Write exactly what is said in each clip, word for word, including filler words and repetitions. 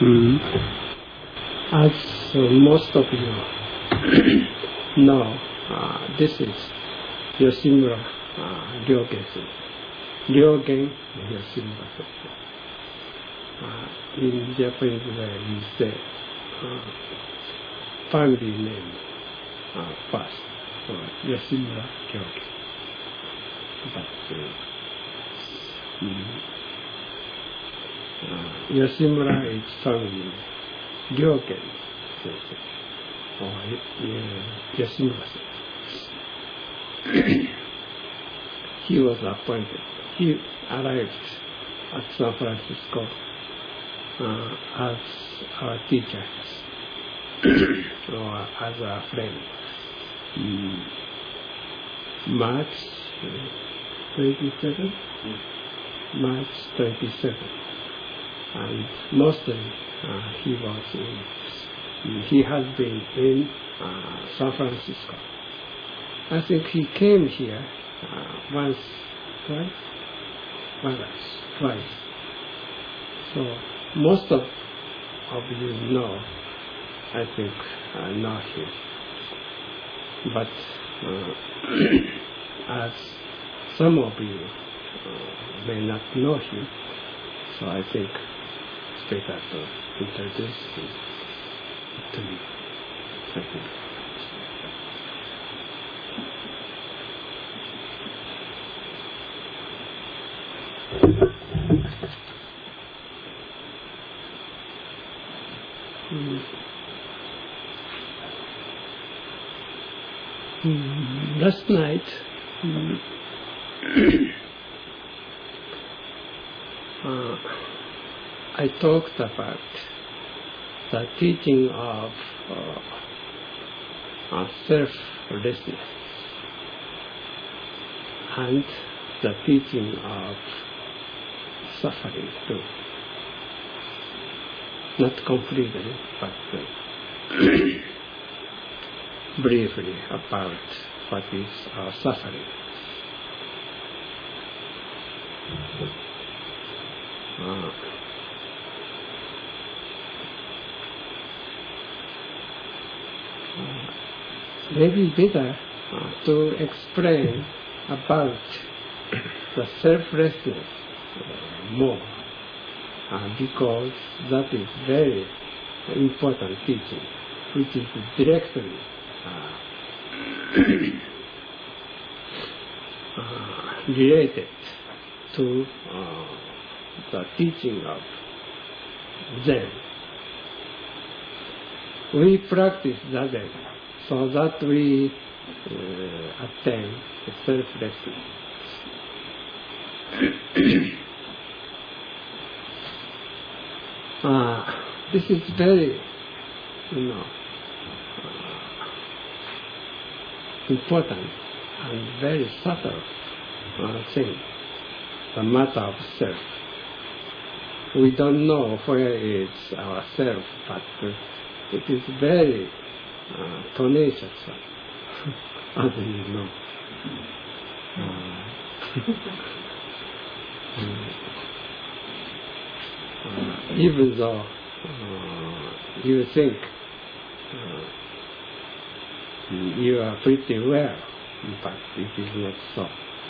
Mm. As uh, most of you know, uh, this is Yoshimura uh, Ryogen. Ryogen Yoshimura. Uh, in Japanese way, we say uh, family name uh, first, so Yoshimura Ryogen. But uh, mm, uh, Yoshimura is family. Ryogen or uh, Yoshimura. He was appointed. He arrived at San Francisco uh, as our teacher or as a friend. Mm. March twenty-seventh, March twenty-seventh, and mostly uh, he was in, he has been in uh, San Francisco. I think he came here uh, once, twice, once, twice. So most of, of you know, I think, uh, know him. But uh, as some of you uh, may not know him, so I think it's better to introduce him to me. Thank you. Mm. Mm. Last night, mm, uh, I talked about the teaching of uh, uh, selflessness and the teaching of suffering too. Not completely, but uh, briefly about what is our suffering. Uh, uh, maybe better uh, to explain about the selflessness uh, more. Uh, because that is very important teaching, which is directly uh, uh, related to uh, the teaching of Zen. We practice Zen so that we uh, attain selflessness. Uh, this is very, you know, uh, important and very subtle uh, thing, the matter of self. We don't know where is our self, but uh, it is very uh, tenacious, as you know. Uh, Uh, even though uh, you think uh, you are pretty well, but it is not so.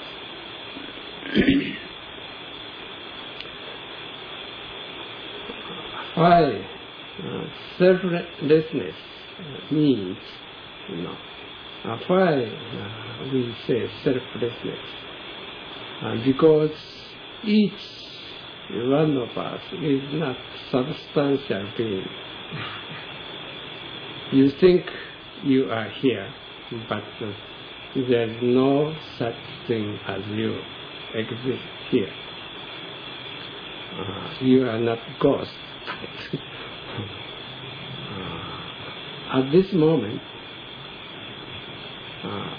Why uh, selflessness means, you know, uh, why uh, we say selflessness? Uh, because each one of us is not substantial being. You think you are here, but uh, there is no such thing as you exist here. Uh, you are not ghost. uh, at this moment, uh,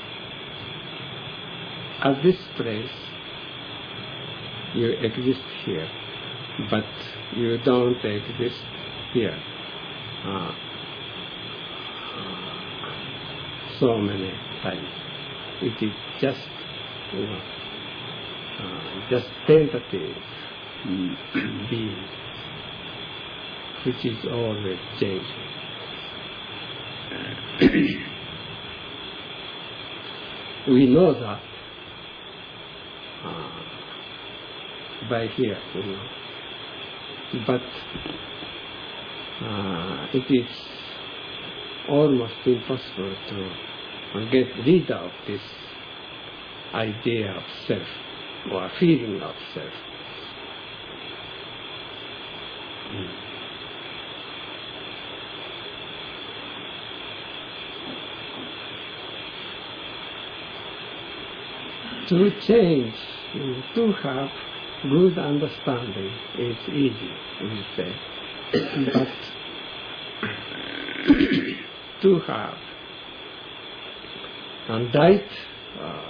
at this place, you exist here, but you don't exist here. Uh, so many times. It is just, you know, uh, just tentative being. which is always changing. We know that uh, by here, you know. But uh, it is almost impossible to get rid of this idea of self or feeling of self. Mm. To change, to have good understanding is easy, we say. But to have a right uh,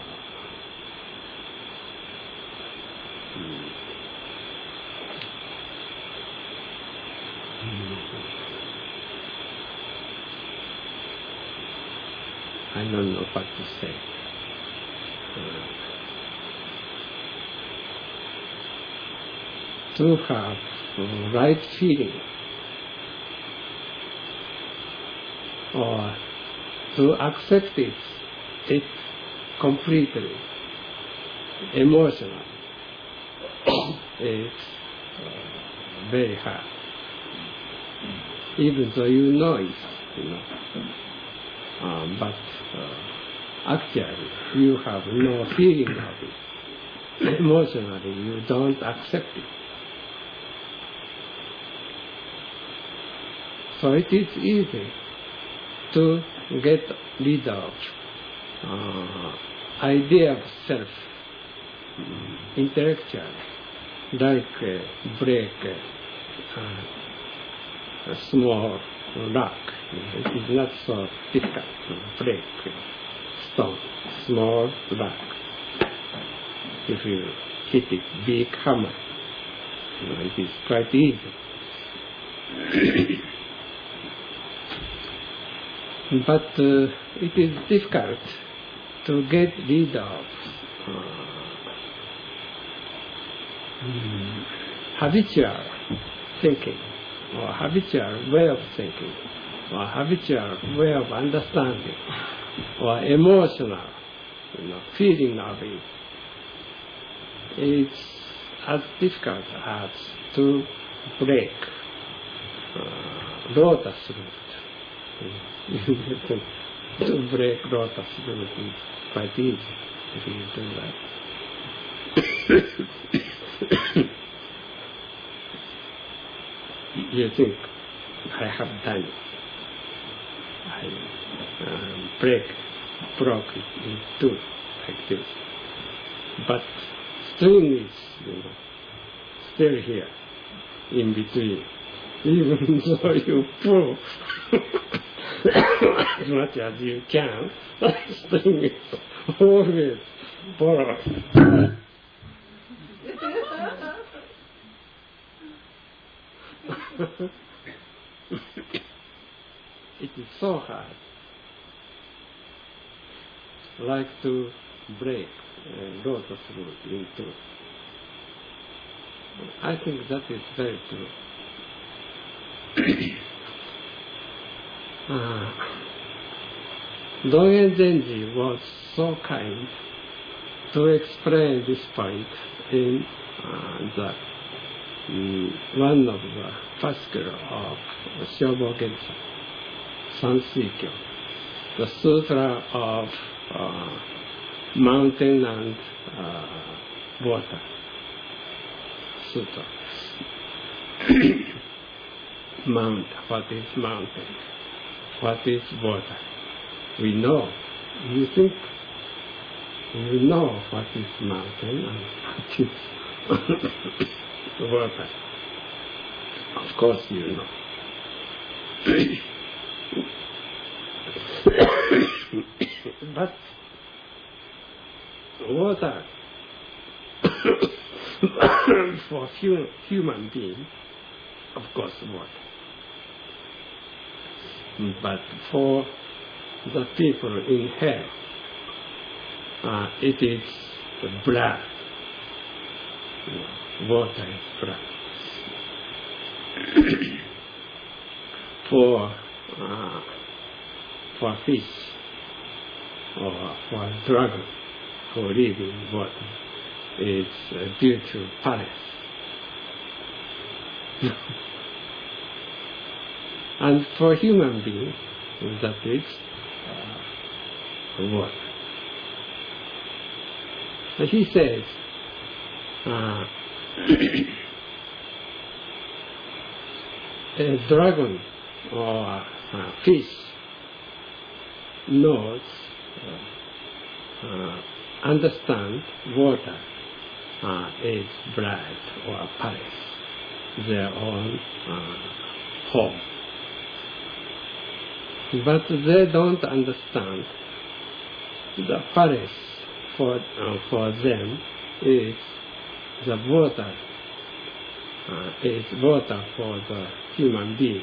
I don't know what to say. Uh, to have uh, right feeling or to accept it, it completely emotional. It's uh, very hard. Even though you know it, you know. Um, but uh, actually you have no feeling of it. Emotionally you don't accept it. So it is easy to get rid of uh, idea of self um, intellectually, like uh, break uh, a small rock. It is not so difficult to break a stone, small rock. If you hit it big hammer, you know, it is quite easy. But uh, it is difficult to get rid of uh, um, habitual thinking, or habitual way of thinking, or habitual way of understanding, or emotional, you know, feeling of it. It's as difficult as to break uh, lotus root. To break lotus root is quite easy if you do that. You think, I have done it. I um, break, broke it in two like this. But string is, you know, still here, in between. Even though you pull as much as you can, string is always borrowed. It is so hard, like to break uh, lotus root in two. I think that is very true. uh, Dogen Zenji was so kind to explain this point in uh, the um, one of the fascicles of Shobo Gensha, Sansuikyo, the Sutra of uh, Mountain and uh, Water Sutra. Mount, what is mountain? What is water? We know. You think you know what is mountain and what is water. Of course you know. But water for hu- human being, of course water. But for the people in hell, uh, it is the blood. Water is blood. for uh, for fish or for dragon who live in water is uh, due to Paris. And for human being, that is uh, water. And he says, uh, a dragon or a fish knows, uh, uh, understand water uh, is blood or Paris, their own uh, home. But they don't understand the Paris for uh, for them is the water, uh, is water for the human being.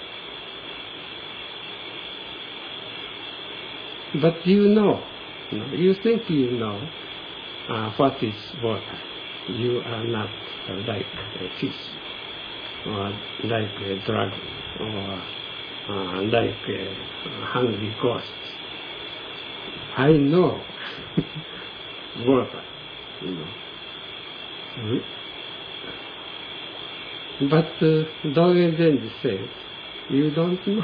But you know, you know, you think you know uh, what is water. You are not uh, like a fish, or like a dragon, or uh, like a hungry ghost. I know water, you know. Mm-hmm. But uh, Dogen Zenji says, you don't know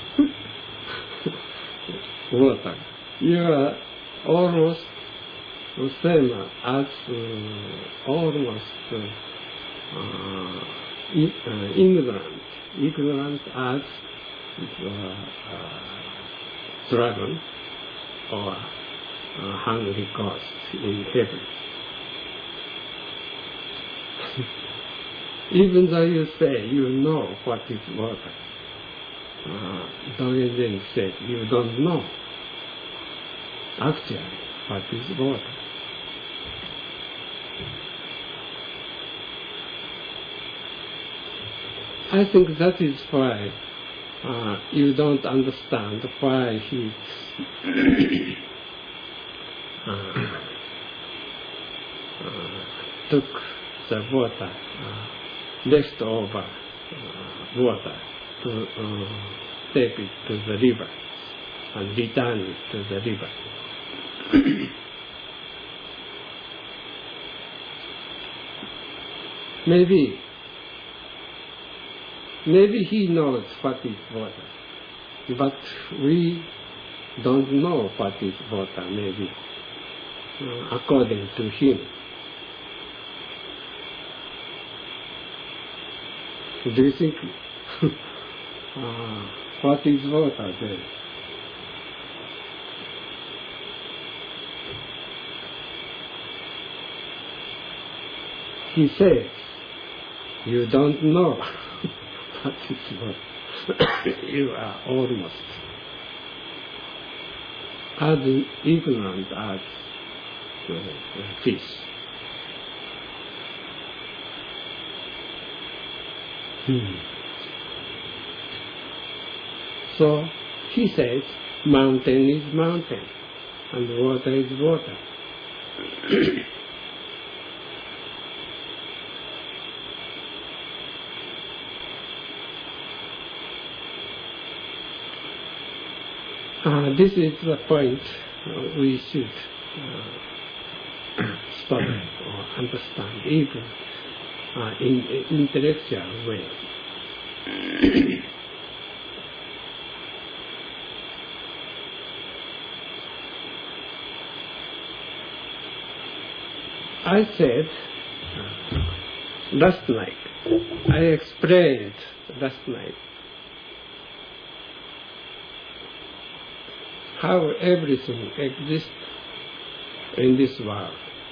water. You are almost the same as uh, almost uh, uh, ignorant, ignorant as the uh, dragon or uh, hungry ghost in heaven. Even though you say you know what is water, uh, Dogen Zenji said you don't know actually what is water. I think that is why uh, you don't understand why he uh, uh, took the water, uh, leftover uh, water, to uh, take it to the river and return it to the river. Maybe, maybe he knows what is water, but we don't know what is water, maybe, uh, according to him. Do you think, uh, what is water then? He says, you don't know what is water. You are almost as ignorant as uh, fish. Hmm. So he says, mountain is mountain, and water is water. Uh, this is the point uh, we should uh, study or understand, even uh, in an intellectual way. I said uh, last night, I explained last night how everything exists in this world.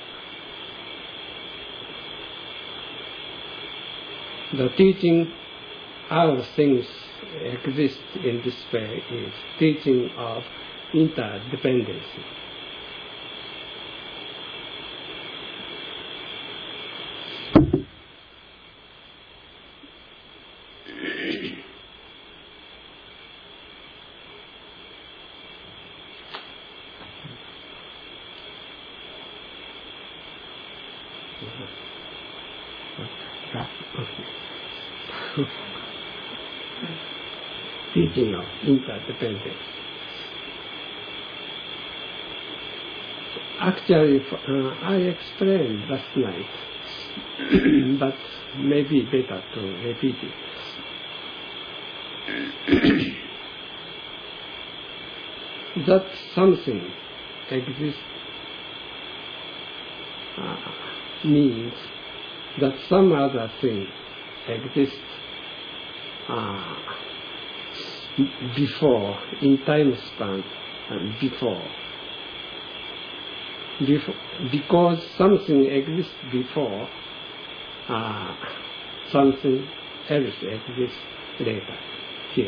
The teaching how things exist in this way is teaching of interdependency. teaching of interdependence. Actually, uh, I explained last night, but maybe better to repeat it. That something exists uh, means that some other thing exists uh, before, in time span, and before. Before, because something exists before, uh, something else exists later, here.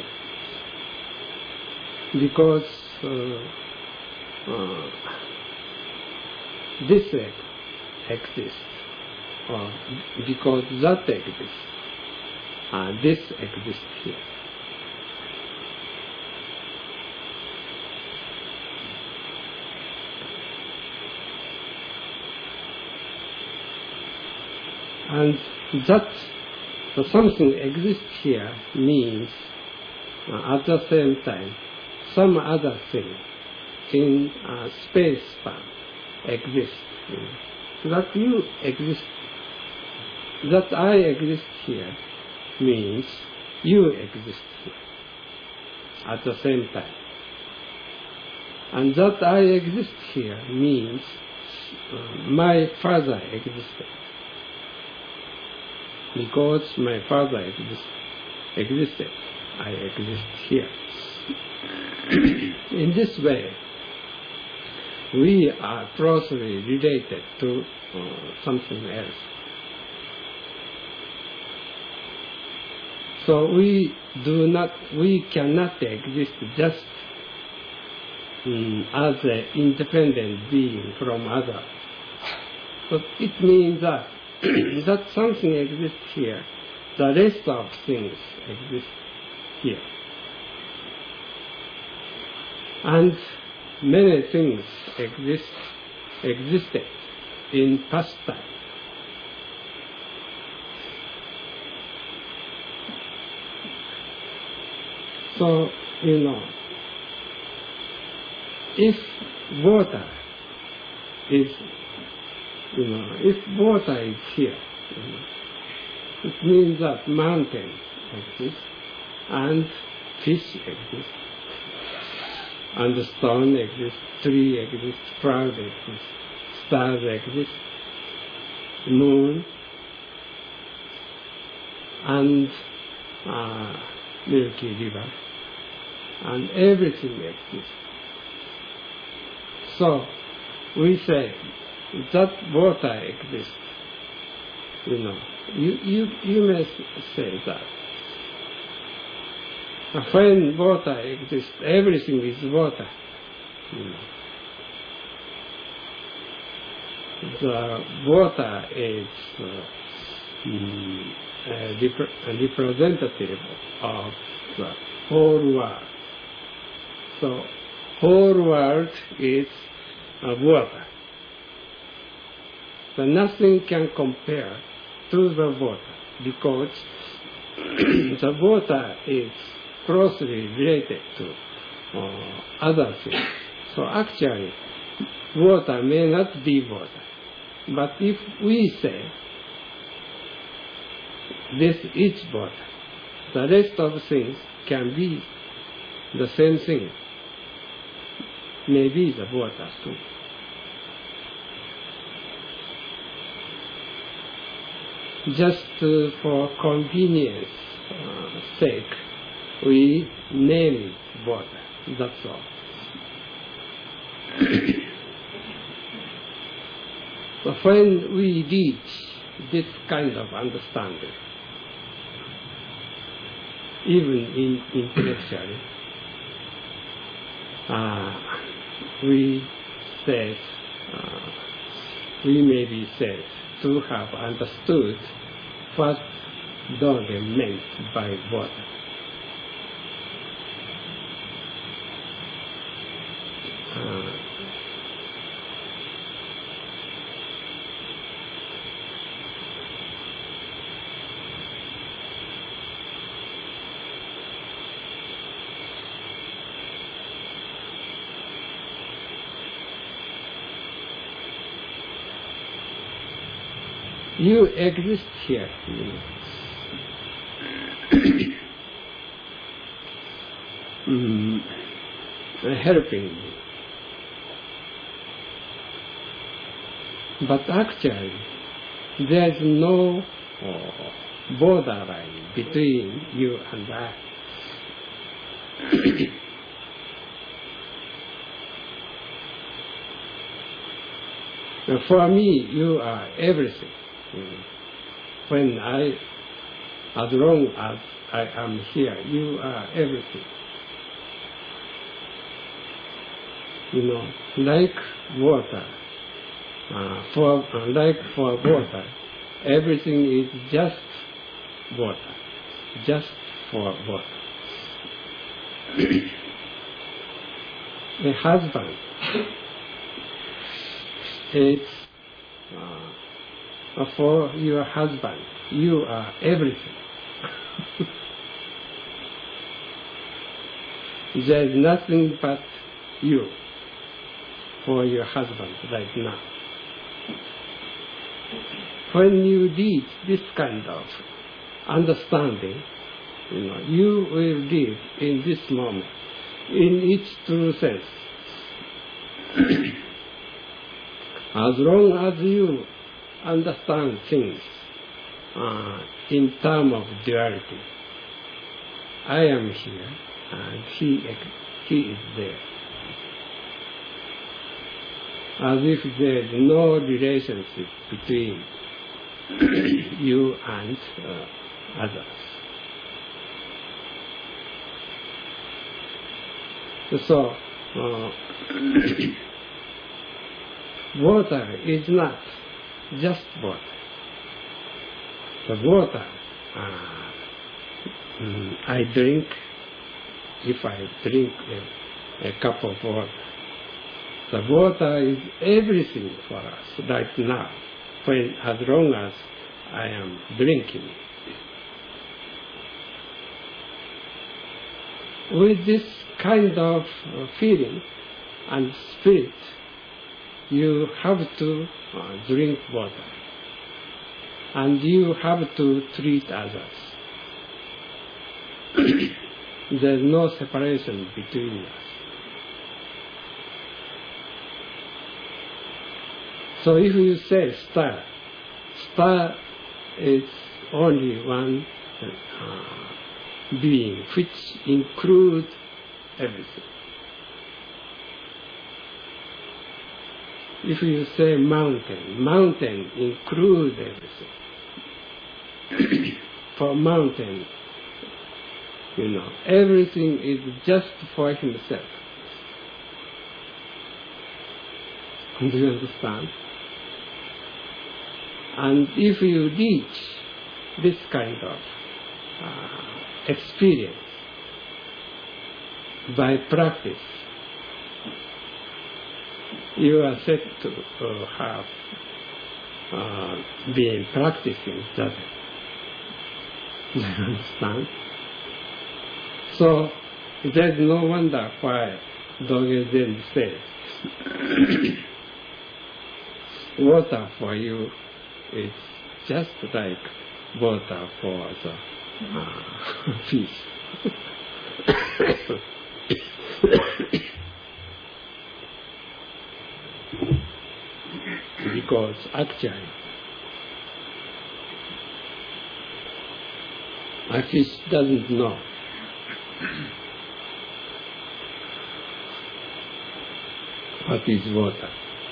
Because uh, uh, this exists, or because that exists, uh, this exists here. And that so something exists here means uh, at the same time some other thing in uh, space span exists. So that you exist, that I exist here means you exist here at the same time. And that I exist here means uh, my father existed. Because my father exist, existed, I exist here. In this way, we are closely related to uh, something else. So we do not, we cannot exist just um, as an independent being from others. So it means that that something exists here, the rest of things exist here. And many things exist, existed in past time. So, you know, if water is You know, if water is here, you know, it means that mountain exists, and fish exists, and stone exists, tree exists, cloud exists, stars exist, moon, and uh, Milky River, and everything exists. So we say that water exists. You know, you you you may say that when water exists, everything is water. You know, the water is uh, mm, a rep- a representative of the whole world. So, whole world is uh, water. So nothing can compare to the water because the water is closely related to uh, other things. So actually, water may not be water. But if we say this is water, the rest of things can be the same thing, maybe the water too. Just uh, for convenience uh, sake, we name it water, that's all. So when we reach this kind of understanding, even in intellectually, uh, we said, uh, we may be said to have understood what Dogen meant by water. Uh, you exist here, you know. mm, helping me. But actually, there is no uh, borderline between you and I. For me, you are everything. When I, as long as I am here, you are everything. You know, like water. Uh, for uh, like for water, everything is just water, just for water. A husband is uh, for your husband. You are everything. There is nothing but you for your husband right now. When you reach this kind of understanding, you know, you will live in this moment, in its true sense. As long as you understand things uh, in terms of duality, I am here and he, he is there. As if there is no relationship between you and uh, others. So, uh, water is not just water. The water, uh, mm, I drink, if I drink a, a cup of water, the water is everything for us right now, when, as long as I am drinking. With this kind of feeling and spirit, you have to uh, drink water, and you have to treat others. There is no separation between us. So if you say star, star is only one uh, being which includes everything. If you say mountain, mountain includes everything. For mountain, you know, everything is just for himself. Do you understand? And if you reach this kind of uh, experience by practice, you are said to uh, have uh, been practicing that. Do you understand? So there's no wonder why Dogen Zen says water for you is just like water for the uh, fish. Because actually, a fish doesn't know what is water.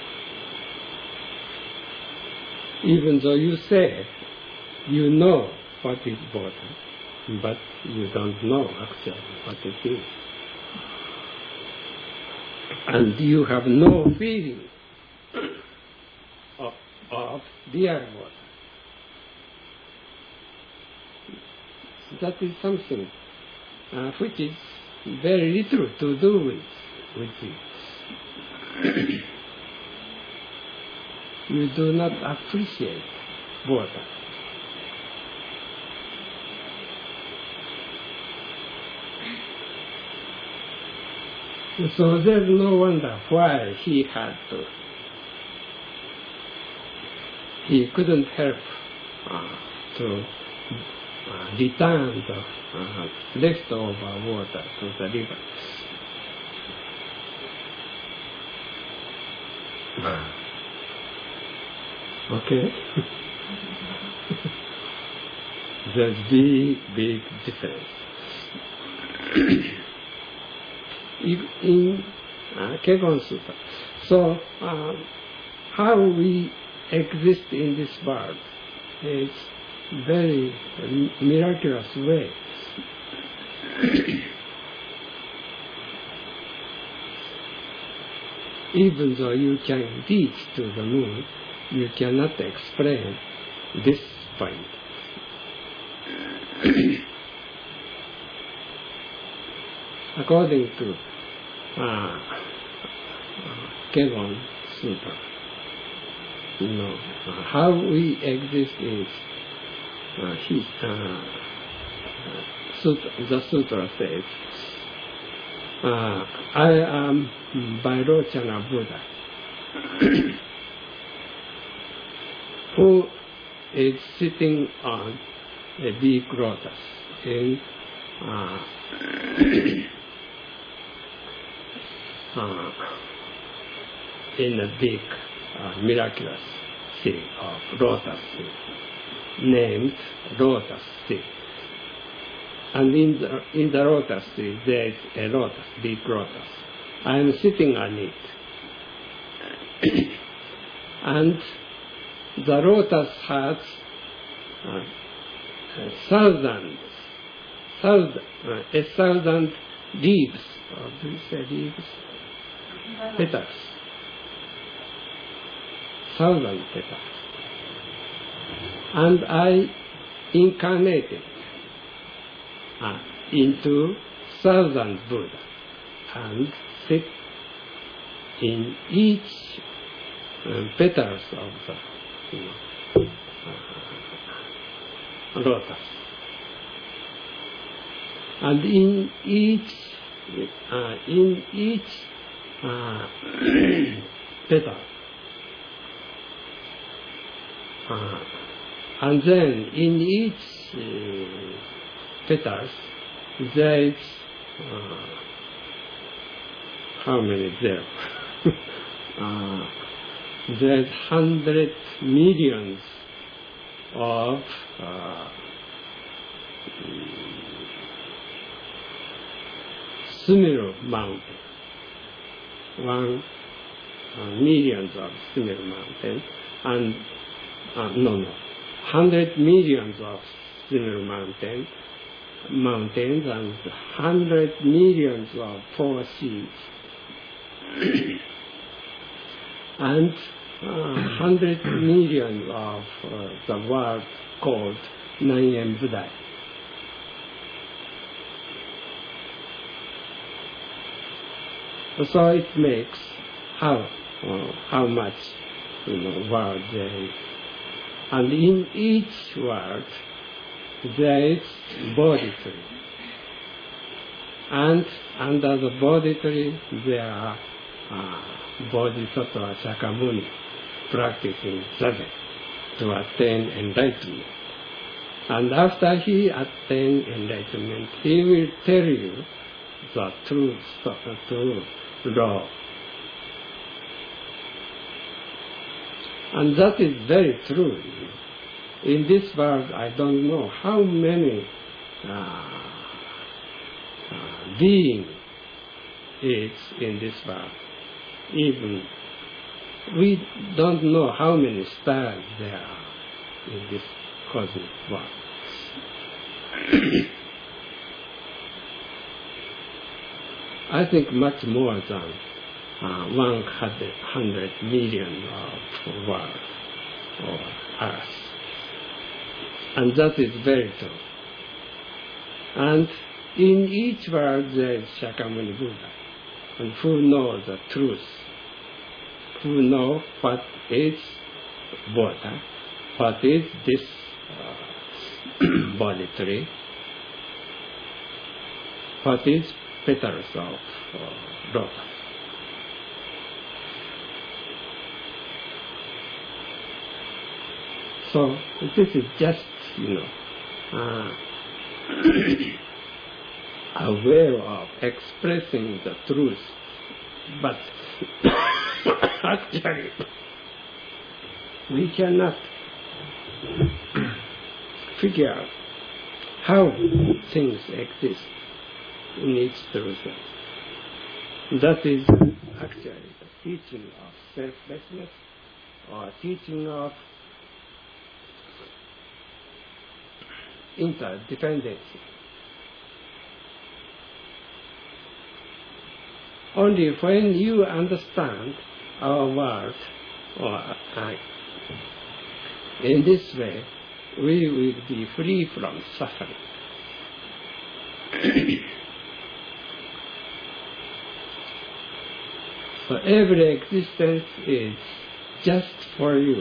Even though you say you know what is water, but you don't know actually what it is. And you have no feeling of, of real water. That is something uh, which is very little to do with, with it. You do not appreciate water. So there's no wonder why he had to. He couldn't help uh, to uh, return the uh, leftover water to the river. Okay? There's big, big difference. In uh, Kegon Sutta. So, uh, how we exist in this world is very miraculous way. Even though you can reach to the moon, you cannot explain this point. According to uh, Kegon Sutta, you know, uh, how we exist is, uh, he, uh, sutra, the sutra says, uh, I am Vairochana Buddha, who is sitting on a big lotus in uh, uh, in a big uh, miraculous sea of lotus sea, named Lotus Sea. And in the, in the lotus sea, there is a lotus, big lotus. I am sitting on it. And the lotus has uh, thousands, thousand, uh, a thousand leaves. Or do you say leaves? Petals. Thousand petals. And I incarnated uh, into thousand Buddha and sit in each uh, petals of the you know, uh, lotus. And in each uh, in each uh, petal, uh, and then in each uh, petals there is uh, how many there? uh, there's hundred millions of uh, Sumeru mountain. One uh, millions of Sumeru mountain, and uh, no, no, hundred millions of Sumeru mountain, mountains, and hundred millions of four seas, and uh, hundred millions of uh, the world called Nanyen Buddha. So it makes how uh, how much you know world there is, and in each world there is Bodhi tree, and under the Bodhi tree there are uh, Bodhisattva Shakyamuni practicing Zazen to attain enlightenment. And after he attains enlightenment, he will tell you the truth, the truth law. And that is very true. In this world, I don't know how many uh, uh, beings is in this world. Even we don't know how many stars there are in this cosmic world. I think much more than uh, one hundred million of world or earth. And that is very true. And in each world there is Shakyamuni Buddha, and who knows the truth, who know what is Buddha, what is this uh, body tree, what is petals of uh, lotus. So this is just, you know, uh, a way of expressing the truth. But actually, we cannot figure out how things exist in its truth. That is actually the teaching of selflessness or teaching of interdependency. Only when you understand our world, or I, in this way, we will be free from suffering. So every existence is just for you.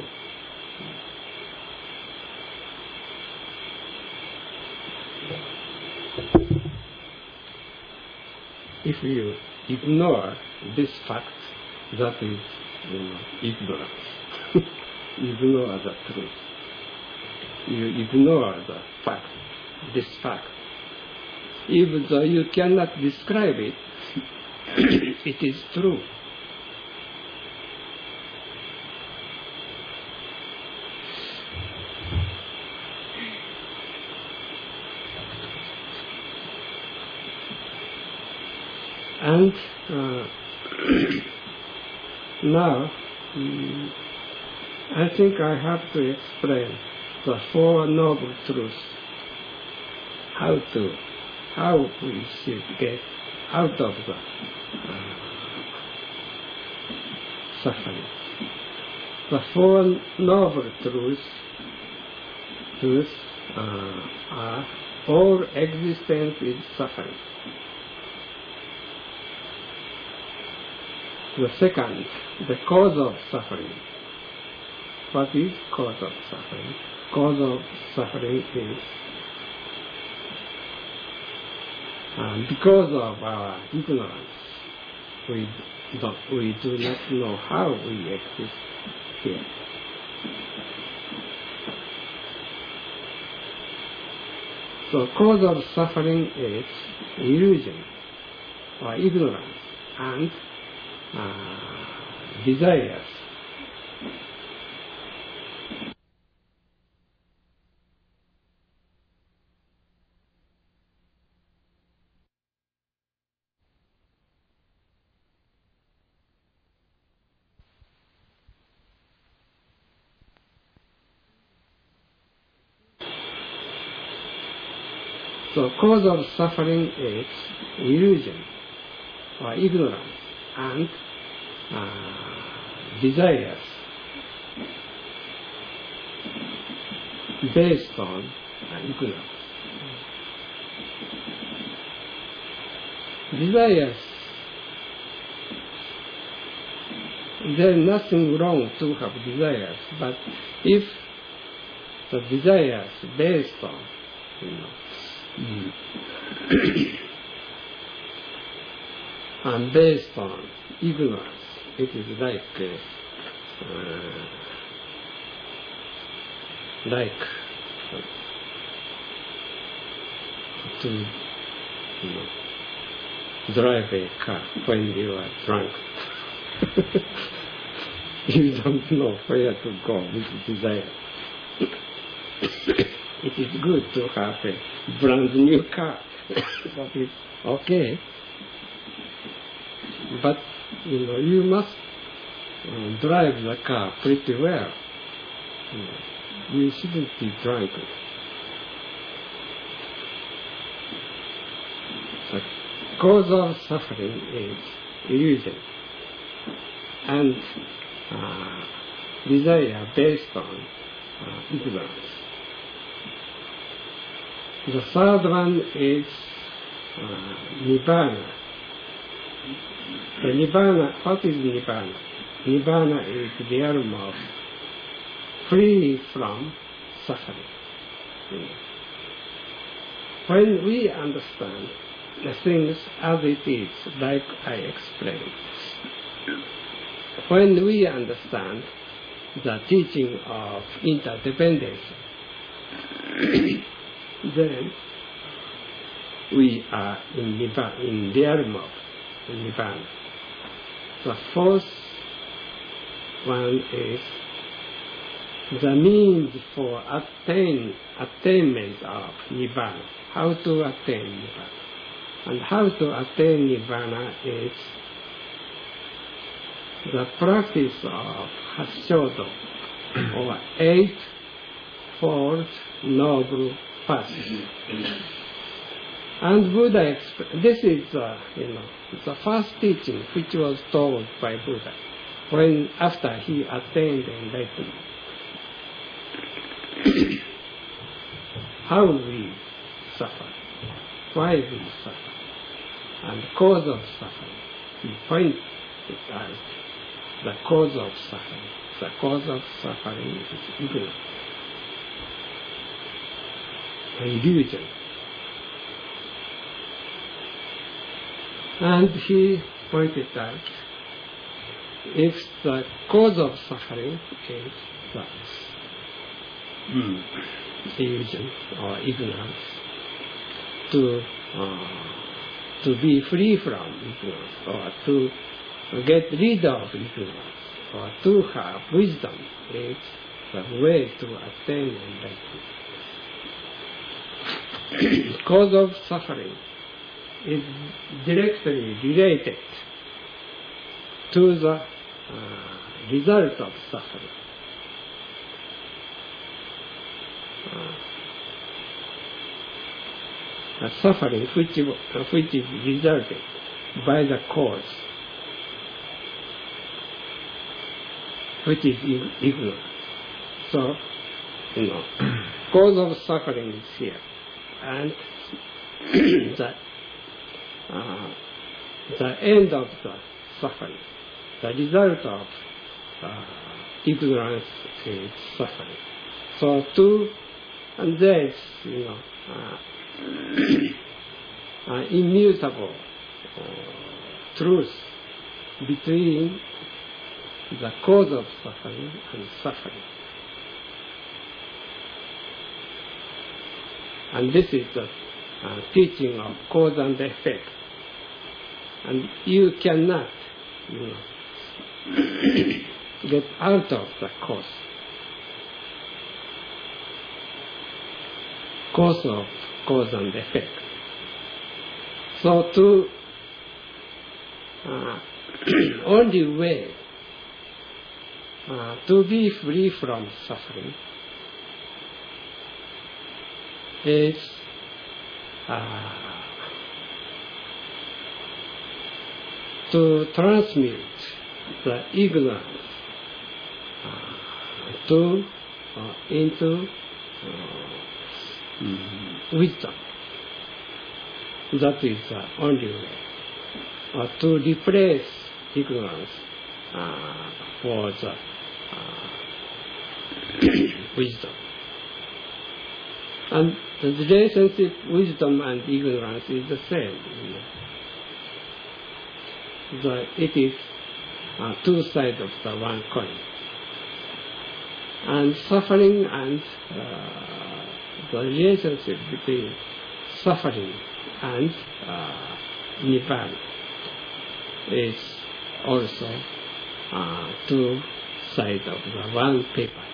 If you ignore this fact, that is, you know, ignorance. Ignore the truth. You ignore the fact, this fact. Even though you cannot describe it, it is true. And uh, now, um, I think I have to explain the Four Noble Truths. How to, how we should get out of the uh, suffering. The Four Noble Truths, truths uh, are all existence is suffering. The second, the cause of suffering. What is cause of suffering? Cause of suffering is um, because of our ignorance. We don't, we do not know how we exist here. So cause of suffering is illusion or ignorance and uh, desires. So cause of suffering is illusion or ignorance and uh, desires based on uh, ignorance. Desires, there is nothing wrong to have desires, but if the desires based on, you know, Mm. and based on ignorance, it is like uh, like uh, to you know, drive a car when you are drunk. You don't know where to go with desire. It is good to have a brand new car. That is okay. But, you know, you must um, drive the car pretty well. You know, you shouldn't be drunk. The cause of suffering is illusion and uh, desire based on uh, ignorance. The third one is uh, Nibbana. The Nibbana, what is Nibbana? Nibbana is the realm of free from suffering. When we understand the things as it is, like I explained, when we understand the teaching of interdependence, then we are in Nibbana, in the realm of Nibbana. The fourth one is the means for attain, attainment of Nibbana. How to attain Nibbana. And how to attain Nibbana is the practice of Hasshodo, or Eightfold Noble Path. And Buddha, exp- this is uh, you know, the first teaching which was told by Buddha when after he attained enlightenment. How we suffer, why we suffer, and the cause of suffering. He points it out. The cause of suffering. The cause of suffering is ignorance, illusion. And he pointed out, if the cause of suffering is that mm. illusion or ignorance, to uh, to be free from ignorance, or to get rid of ignorance, or to have wisdom is the way to attain enlightenment. Cause of suffering is directly related to the uh, result of suffering. Uh, suffering which, which is resulted by the cause, which is ignorance. So, you know, cause of suffering is here, and the uh, the end of the suffering, the result of uh, ignorance is suffering. So, two, and there is, you know, uh, uh, immutable uh, truth between the cause of suffering and suffering. And this is the uh, teaching of cause and effect. And you cannot, you know, get out of the cause. Cause of cause and effect. So to uh, only way uh, to be free from suffering is uh, to transmute the ignorance uh, to uh, into uh, mm, wisdom. That is the only way. Or to replace ignorance uh, for the uh, wisdom. And the relationship wisdom and ignorance is the same. You know. The, it is uh, two sides of the one coin. And suffering and uh, the relationship between suffering and uh, Nibbana is also uh, two sides of the one paper.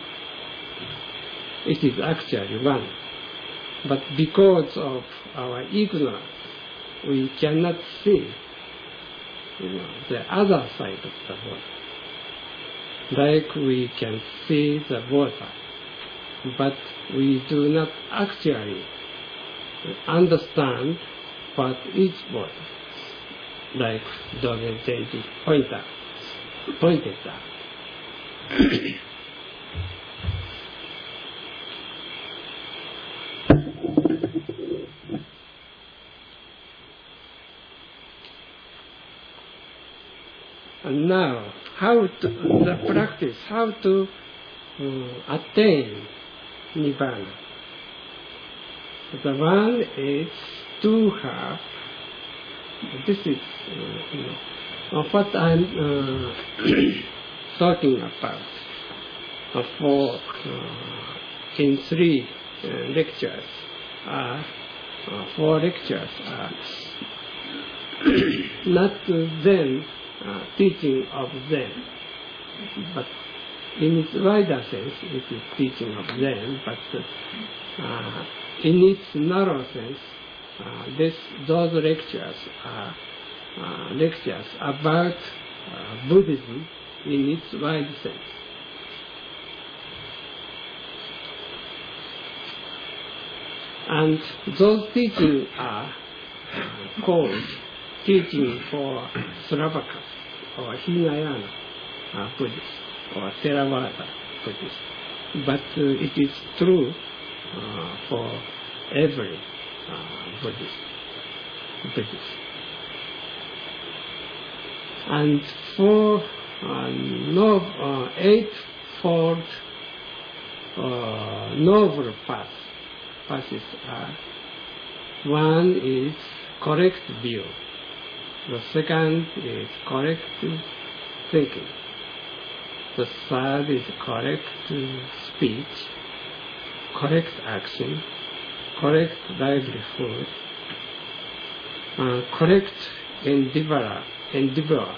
It is actually one. But because of our ignorance, we cannot see, you know, the other side of the water. Like we can see the water, but we do not actually understand what is water. Like Dogen Zenji pointed out. Pointed out. And now, how to, the practice, how to um, attain Nibbana. The one is to have, this is uh, you know, what I'm uh, talking about. uh, for uh, in three uh, lectures, uh, uh, four lectures are not Zen uh, teaching of Zen, but in its wider sense, it is teaching of Zen, but uh, in its narrow sense, uh, this, those lectures are uh, lectures about uh, Buddhism in its wide sense. And those teachings are uh, called teaching for Sravaka or Hinayana uh, Buddhist or Theravada Buddhist. But uh, it is true uh, for every uh, Buddhist. Buddhist. And for uh, no, uh, eightfold uh, noble path, passes are, one is correct view, the second is correct thinking, the third is correct speech, correct action, correct livelihood, uh, correct endeavor, endeavor,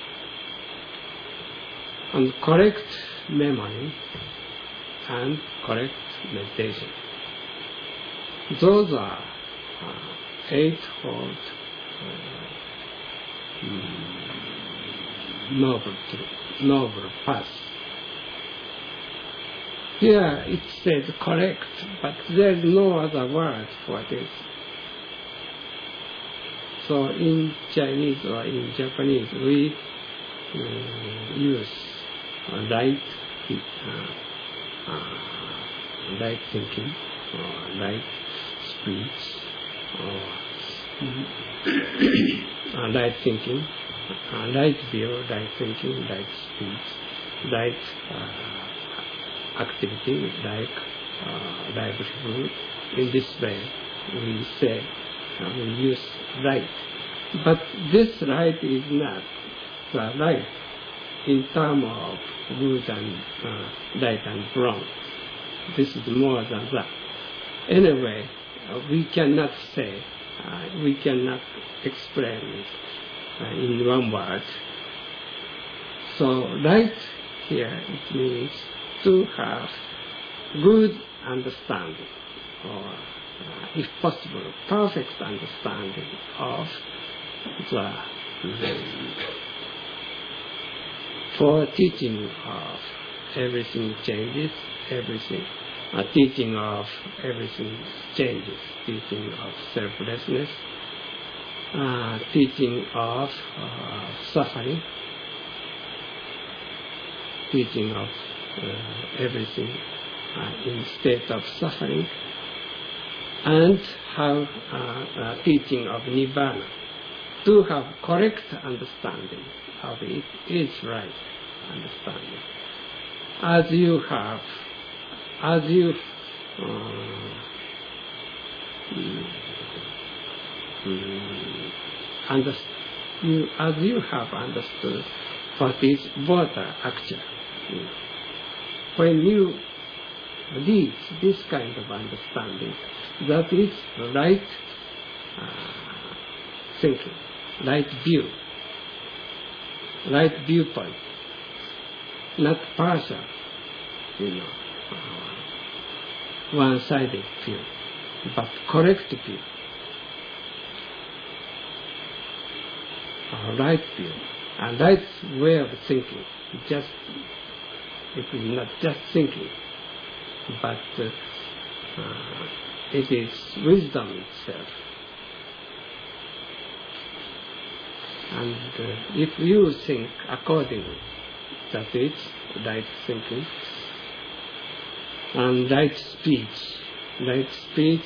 and correct memory, and correct meditation. Those are uh, eightfold uh, noble, noble paths. Here it says correct, but there is no other word for this. So in Chinese or in Japanese, we uh, use uh, right, uh, uh, right thinking, or right speech, or uh, right thinking, uh, right view, right thinking, right speech, right uh, activity, like uh, livelihood. In this way, we say, uh, we use right. But this right is not the right in terms of good and uh, right and wrong. This is more than that. Anyway, uh, we cannot say, uh, we cannot explain it uh, in one word. So right here, it means to have good understanding, or uh, if possible, perfect understanding of the, the for teaching of everything changes, everything, uh, teaching of everything changes, teaching of selflessness, uh, teaching of uh, suffering, teaching of uh, everything uh, in state of suffering, and how uh, uh, teaching of Nibbana. To have correct understanding of it is right understanding. As you have, as you, uh, um, under, you, as you have understood what is water actually. When you reach this kind of understanding, that is right uh, thinking, right view, right viewpoint, not partial, you know, uh, one-sided view, but correct view, a right view, a right way of thinking. Just it is not just thinking, but uh, uh, it is wisdom itself. And uh, if you think accordingly, that is right thinking, and right speech. Right speech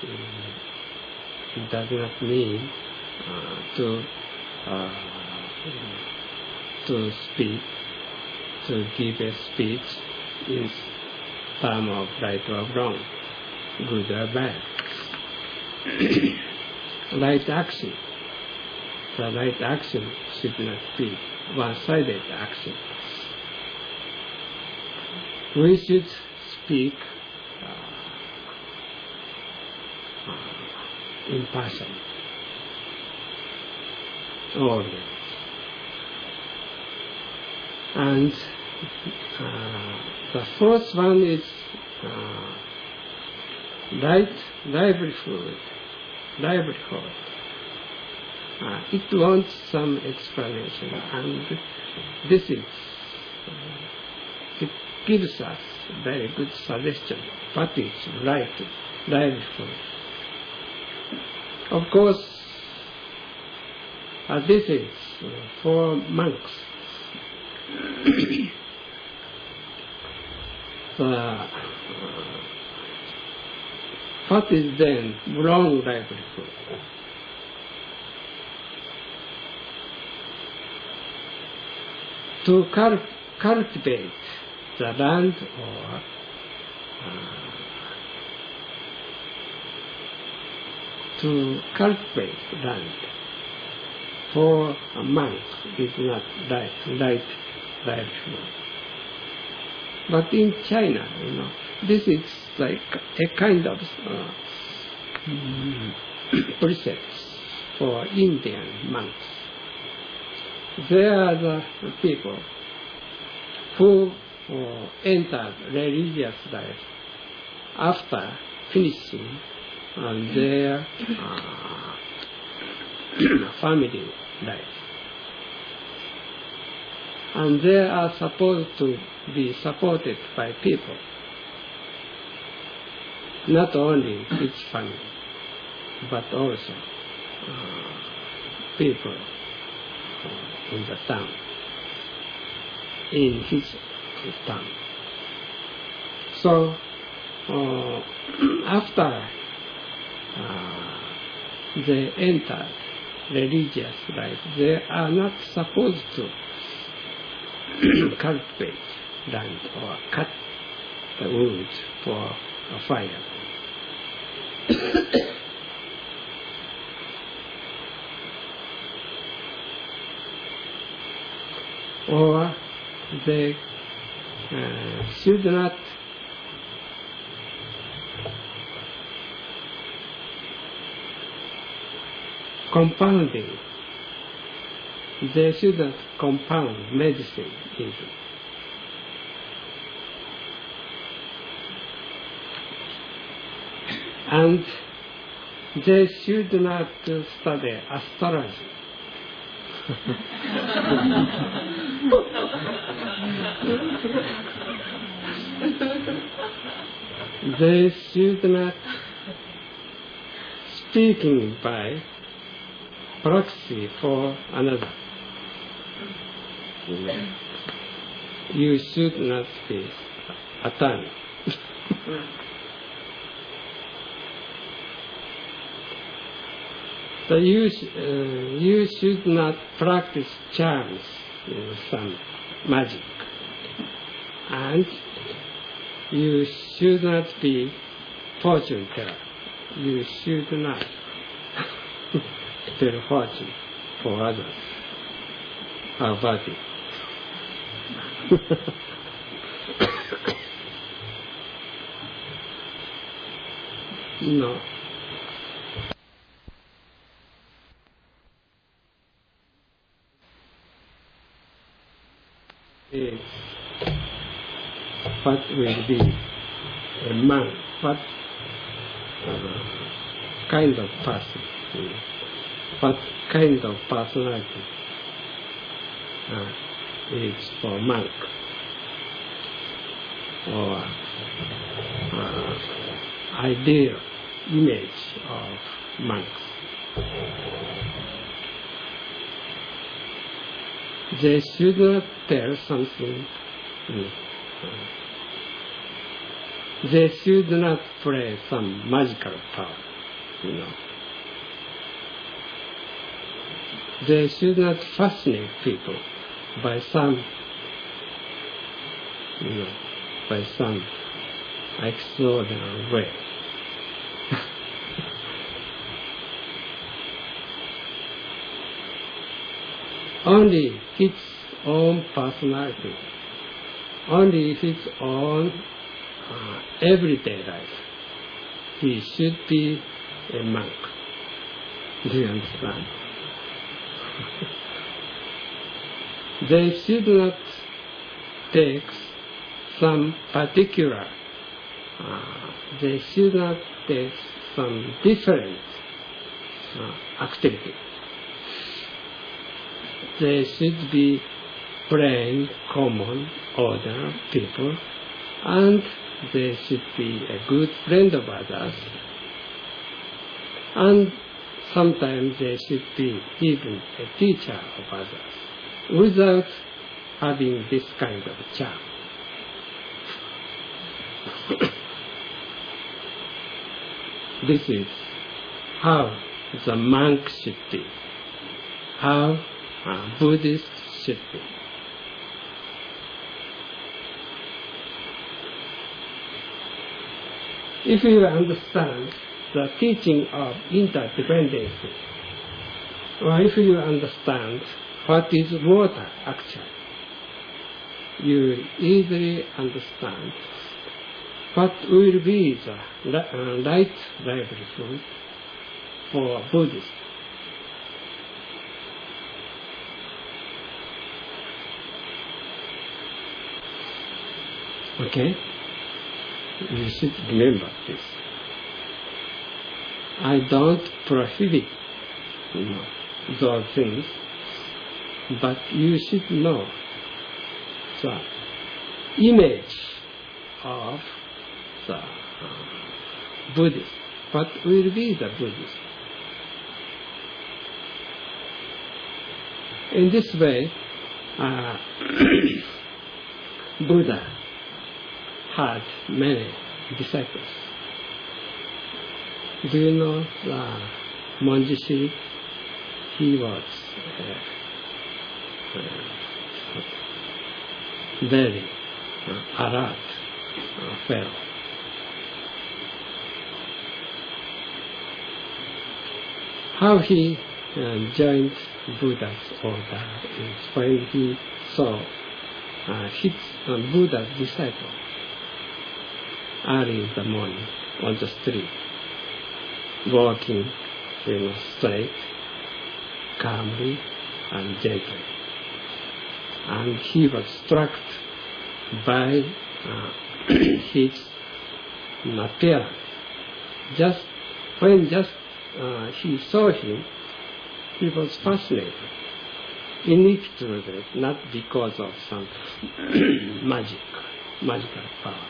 um, does not mean uh, to uh, to speak, to give a speech in terms of right or wrong, good or bad. Right action. The right action should not be one-sided action. we should speak uh, impartially, always. And uh, the fourth one is uh, right livelihood, livelihood. Uh, it wants some explanation, and this is uh, it gives us very good suggestion. What is right livelihood? Of course, uh, this is uh, for monks. So, uh, what is then wrong livelihood? To cul- cultivate the land or uh, to cultivate land for a monk is not right, right livelihood. But in China, you know, this is like a kind of uh, precepts for Indian monks. They are the people who uh, entered religious life after finishing uh, their uh, family life. And they are supposed to be supported by people, not only his family, but also uh, people in the town, in his town. So, uh, after uh, they enter religious life, they are not supposed to cultivate land or cut the wood for a fire. Or they uh, should not compounding. They should not compound medicine even. And they should not study astrology. They should not speaking by proxy for another. You should not be attorney. So you, sh- uh, you should not practice charms, you know, some magic. And you should not be fortune teller. You should not tell fortune for others. How about it? No. Is what will be a man, what uh, kind of person, you know, what kind of personality uh, is for monk, or uh, ideal image of monks. They should not tell something. You know, they should not play some magical power. You know, they should not fascinate people by some, you know, by some extraordinary way. Only its own personality only his own uh, everyday life. He should be a monk. Do you understand? They should not take some particular, uh, they should not take some different uh, activity. They should be plain, common, ordinary people, and they should be a good friend of others. And sometimes they should be even a teacher of others, without having this kind of charm. This is how the monk should be, how a Buddhist should be. If you understand the teaching of interdependency, or if you understand what is water actually, you easily understand what will be the right livelihood for Buddhists. Okay? You should remember this. I don't prohibit, you know, those things, but you should know the image of the uh, Buddhist. What will be the Buddhist? In this way, uh, Buddha had many disciples. Do you know uh, Monjishri? He was uh, uh, very uh, alert uh, fellow. How he uh, joined Buddha's order is when he saw uh, his uh, Buddha's disciple early in the morning on the street, walking, you know, straight, calmly, and gently. And he was struck by uh, his appearance. Just when just uh, he saw him, he was fascinated, inexplicably, not because of some magic, magical power.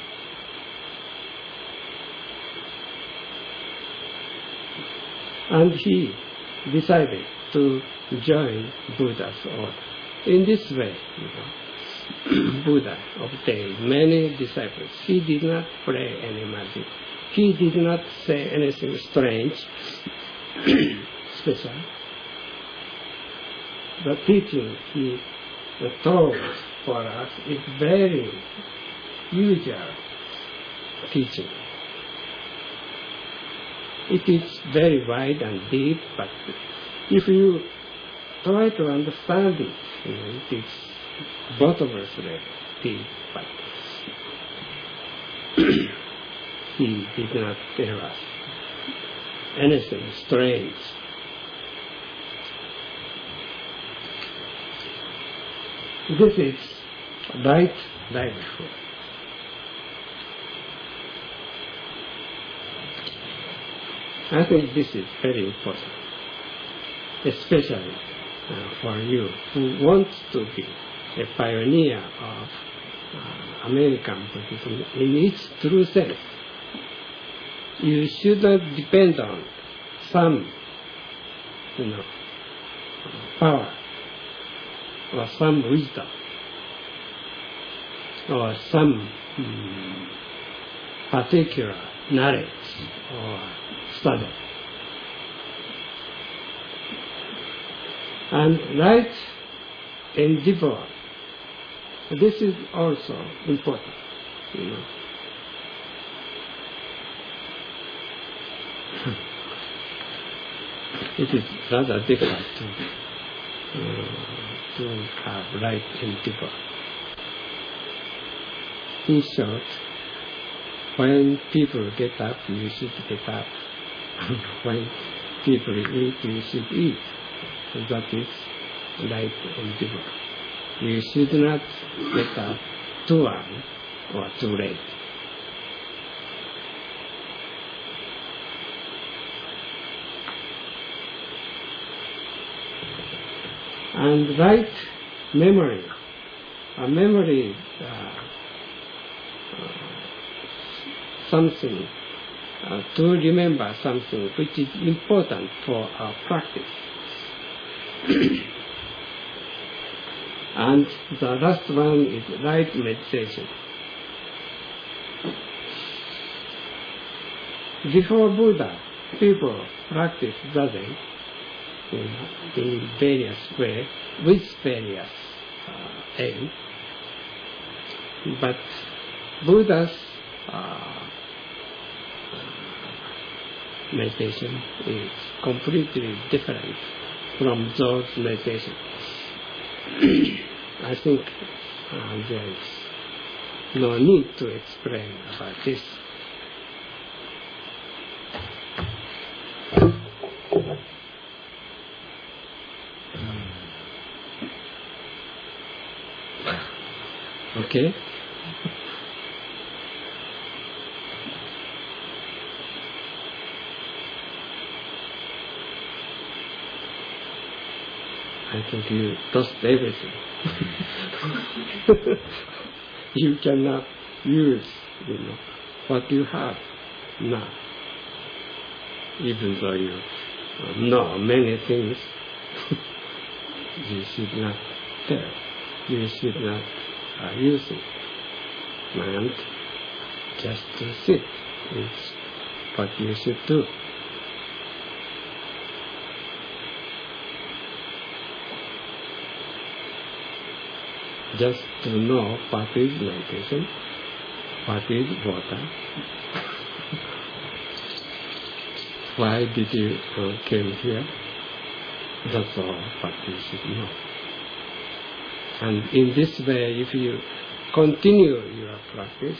And he decided to join Buddha's order. In this way, you know, Buddha obtained many disciples. He did not play any magic. He did not say anything strange, special. The teaching he told for us is very usual teaching. It is very wide and deep, but if you try to understand it, you know, it is bottomlessly deep, but he did not tell us anything strange. This is right livelihood. I think this is very important, especially uh, for you who want to be a pioneer of uh, American Buddhism in its true sense. You should not depend on some, you know, power or some wisdom or some um, particular knowledge or study. And right endeavor, this is also important, you know. It is rather difficult to, uh, to have right endeavor. in short, when people get up, you should get up. When people eat, you should eat. That is right endeavor. You should not get up too early or too late. And right memory. A memory is uh, uh, something, uh, to remember something which is important for our practice. And the last one is right meditation. Before Buddha, people practiced Zazen in, in various ways, with various uh, aims. But Buddha's uh, meditation is completely different from those meditations. I think uh, there is no need to explain about this. Okay? I think you lost everything. You cannot use, you know, what you have now. Even though you know many things, you should not tell. You should not uh, use it. And just to sit is what you should do. Just to know what is meditation, what is water, why did you uh, came here, that's all what you should know. And in this way, if you continue your practice,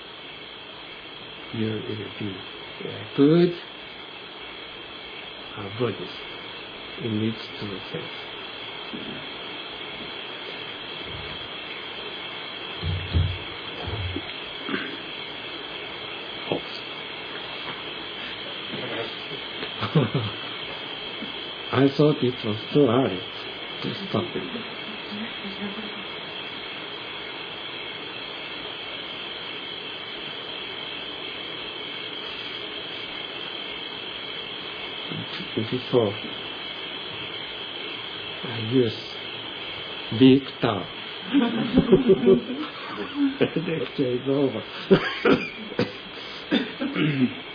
you will be a good uh, Buddhist in its true sense. I thought it was too early to stop it. Before I use big towel. The lecture is over.